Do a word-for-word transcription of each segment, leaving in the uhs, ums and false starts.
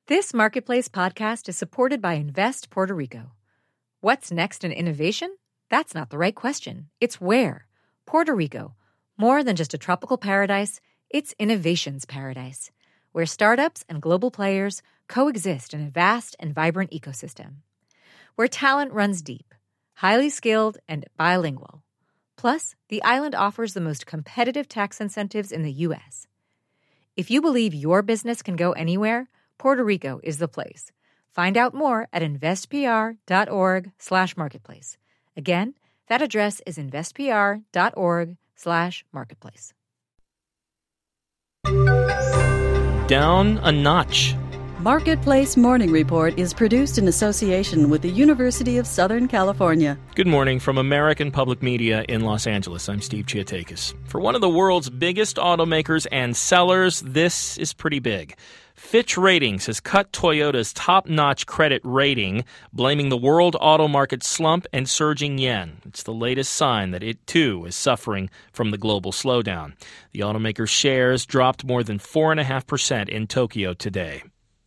This Marketplace podcast is supported by Invest Puerto Rico. What's next in innovation? That's not the right question. It's where. Puerto Rico. More than just a tropical paradise, it's innovation's paradise, where startups and global players coexist in a vast and vibrant ecosystem. Where talent runs deep, highly skilled, and bilingual. Plus, the island offers the most competitive tax incentives in the U S. If you believe your business can go anywhere, Puerto Rico is the place. Find out more at investpr.org slash marketplace. Again, that address is investpr.org slash marketplace. Down a notch. Marketplace Morning Report is produced in association with the University of Southern California. Good morning from American Public Media in Los Angeles. I'm Steve Chiatakis. For one of the world's biggest automakers and sellers, this is pretty big. Fitch Ratings has cut Toyota's top-notch credit rating, blaming the world auto market slump and surging yen. It's the latest sign that it, too, is suffering from the global slowdown. The automaker's shares dropped more than four point five percent in Tokyo today.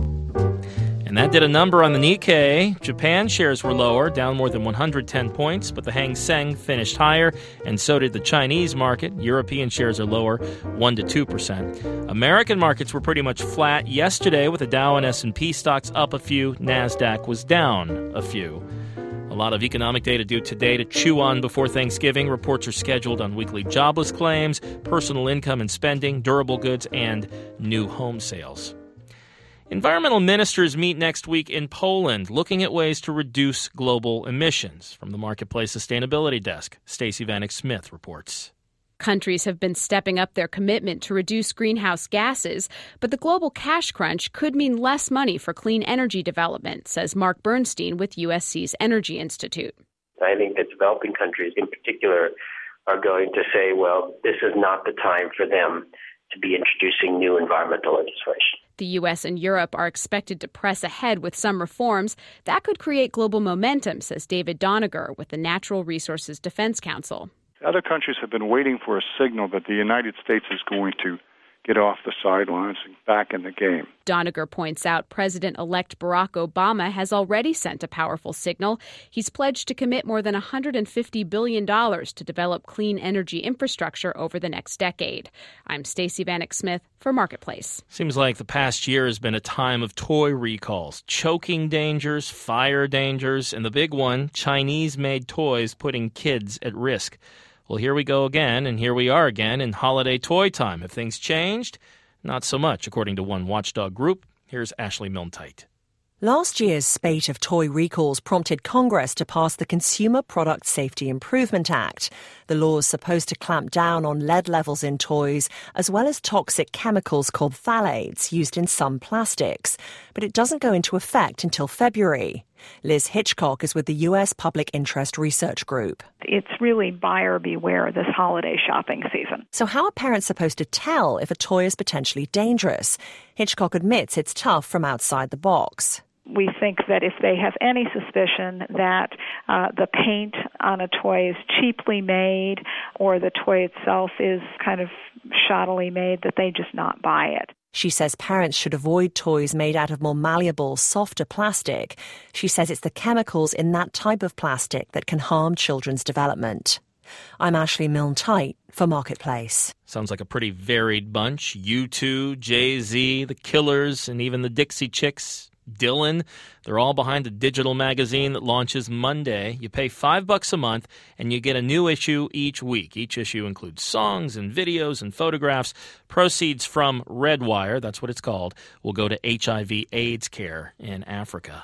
And that did a number on the Nikkei. Japan shares were lower, down more than one hundred ten points, but the Hang Seng finished higher, and so did the Chinese market. European shares are lower, one to two percent. American markets were pretty much flat yesterday, with the Dow and S and P stocks up a few. NASDAQ was down a few. A lot of economic data due today to chew on before Thanksgiving. Reports are scheduled on weekly jobless claims, personal income and spending, durable goods, and new home sales. Environmental ministers meet next week in Poland, looking at ways to reduce global emissions. From the Marketplace Sustainability Desk, Stacey Vanek Smith reports. Countries have been stepping up their commitment to reduce greenhouse gases, but the global cash crunch could mean less money for clean energy development, says Mark Bernstein with U S C's Energy Institute. I think that developing countries in particular are going to say, well, this is not the time for them to be introducing new environmental legislation. The U S and Europe are expected to press ahead with some reforms. That could create global momentum, says David Doniger with the Natural Resources Defense Council. Other countries have been waiting for a signal that the United States is going to get off the sidelines and back in the game. Doniger points out President-elect Barack Obama has already sent a powerful signal. He's pledged to commit more than one hundred fifty billion dollars to develop clean energy infrastructure over the next decade. I'm Stacey Vanek Smith for Marketplace. Seems like the past year has been a time of toy recalls, choking dangers, fire dangers, and the big one, Chinese-made toys putting kids at risk. Well, here we go again, and here we are again in holiday toy time. Have things changed? Not so much, according to one watchdog group. Here's Ashley Milne-Tite. Last year's spate of toy recalls prompted Congress to pass the Consumer Product Safety Improvement Act. The law is supposed to clamp down on lead levels in toys, as well as toxic chemicals called phthalates used in some plastics. But it doesn't go into effect until February. Liz Hitchcock is with the U S Public Interest Research Group. It's really buyer beware this holiday shopping season. So how are parents supposed to tell if a toy is potentially dangerous? Hitchcock admits it's tough from outside the box. We think that if they have any suspicion that uh, the paint on a toy is cheaply made or the toy itself is kind of shoddily made, that they just not buy it. She says parents should avoid toys made out of more malleable, softer plastic. She says it's the chemicals in that type of plastic that can harm children's development. I'm Ashley Milne-Tite for Marketplace. Sounds like a pretty varied bunch. U two, Jay-Z, The Killers, and even the Dixie Chicks. Dylan, they're all behind a digital magazine that launches Monday. You pay five bucks a month, and you get a new issue each week. Each issue includes songs and videos and photographs. Proceeds from Redwire, that's what it's called, will go to H I V AIDS care in Africa.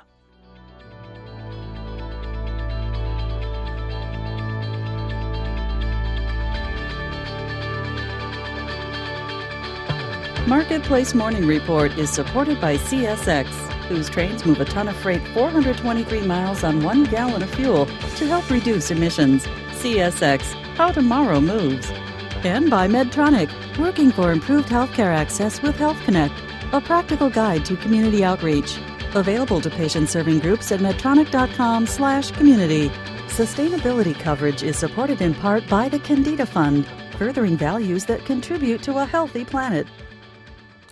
Marketplace Morning Report is supported by C S X, whose trains move a ton of freight four hundred twenty-three miles on one gallon of fuel to help reduce emissions. C S X, how tomorrow moves. And by Medtronic, working for improved healthcare access with Health Connect, a practical guide to community outreach. Available to patient-serving groups at medtronic.com slash community. Sustainability coverage is supported in part by the Candida Fund, furthering values that contribute to a healthy planet.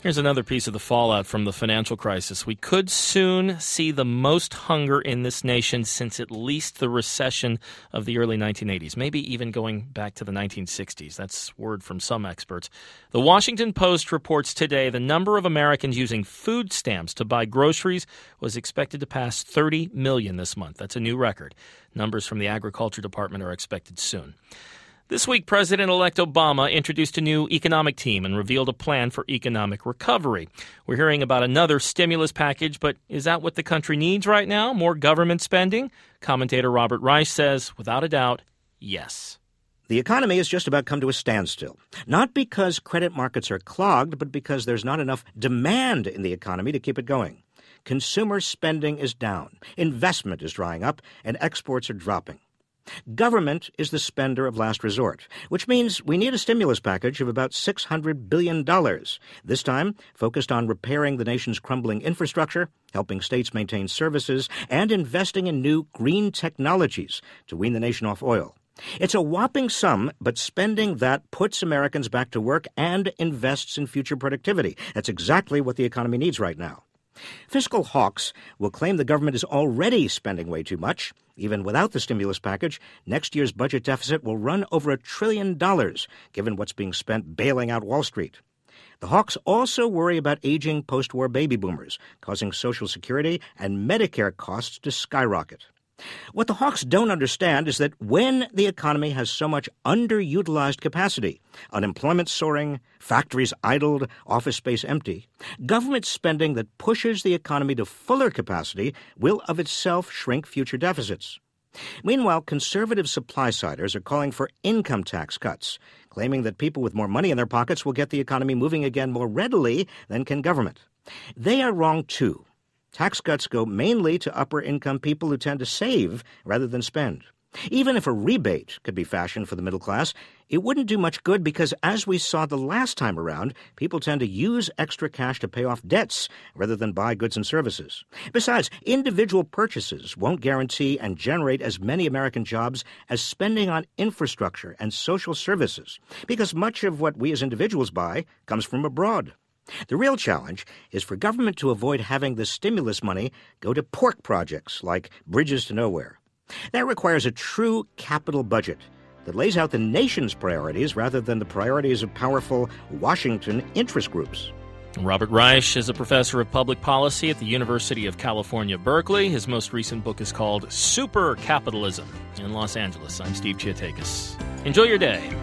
Here's another piece of the fallout from the financial crisis. We could soon see the most hunger in this nation since at least the recession of the early nineteen eighties, maybe even going back to the nineteen sixties. That's word from some experts. The Washington Post reports today the number of Americans using food stamps to buy groceries was expected to pass thirty million this month. That's a new record. Numbers from the Agriculture Department are expected soon. This week, President-elect Obama introduced a new economic team and revealed a plan for economic recovery. We're hearing about another stimulus package, but is that what the country needs right now? More government spending? Commentator Robert Reich says, without a doubt, yes. The economy has just about come to a standstill, not because credit markets are clogged, but because there's not enough demand in the economy to keep it going. Consumer spending is down, investment is drying up, and exports are dropping. Government is the spender of last resort, which means we need a stimulus package of about six hundred billion dollars, this time focused on repairing the nation's crumbling infrastructure, helping states maintain services, and investing in new green technologies to wean the nation off oil. It's a whopping sum, but spending that puts Americans back to work and invests in future productivity. That's exactly what the economy needs right now. Fiscal hawks will claim the government is already spending way too much. Even without the stimulus package, next year's budget deficit will run over a trillion dollars, given what's being spent bailing out Wall Street. The hawks also worry about aging post-war baby boomers, causing Social Security and Medicare costs to skyrocket. What the hawks don't understand is that when the economy has so much underutilized capacity, unemployment soaring, factories idled, office space empty, government spending that pushes the economy to fuller capacity will of itself shrink future deficits. Meanwhile, conservative supply-siders are calling for income tax cuts, claiming that people with more money in their pockets will get the economy moving again more readily than can government. They are wrong, too. Tax cuts go mainly to upper-income people who tend to save rather than spend. Even if a rebate could be fashioned for the middle class, it wouldn't do much good because, as we saw the last time around, people tend to use extra cash to pay off debts rather than buy goods and services. Besides, individual purchases won't guarantee and generate as many American jobs as spending on infrastructure and social services, because much of what we as individuals buy comes from abroad. The real challenge is for government to avoid having the stimulus money go to pork projects like Bridges to Nowhere. That requires a true capital budget that lays out the nation's priorities rather than the priorities of powerful Washington interest groups. Robert Reich is a professor of public policy at the University of California, Berkeley. His most recent book is called Super Capitalism in Los Angeles. I'm Steve Chiatakis. Enjoy your day.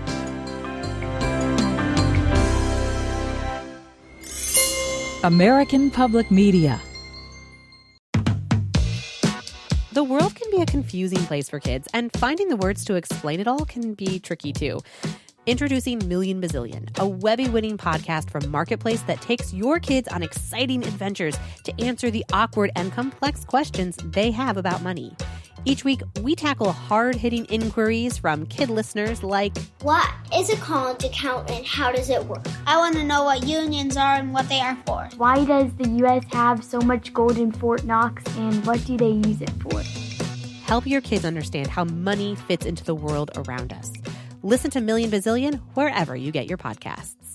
American Public Media. The world can be a confusing place for kids, and finding the words to explain it all can be tricky too. Introducing Million Bazillion, a Webby-winning podcast from Marketplace that takes your kids on exciting adventures to answer the awkward and complex questions they have about money. Each week, we tackle hard-hitting inquiries from kid listeners like, what is a college account and how does it work? I want to know what unions are and what they are for. Why does the U S have so much gold in Fort Knox and what do they use it for? Help your kids understand how money fits into the world around us. Listen to Million Bazillion wherever you get your podcasts.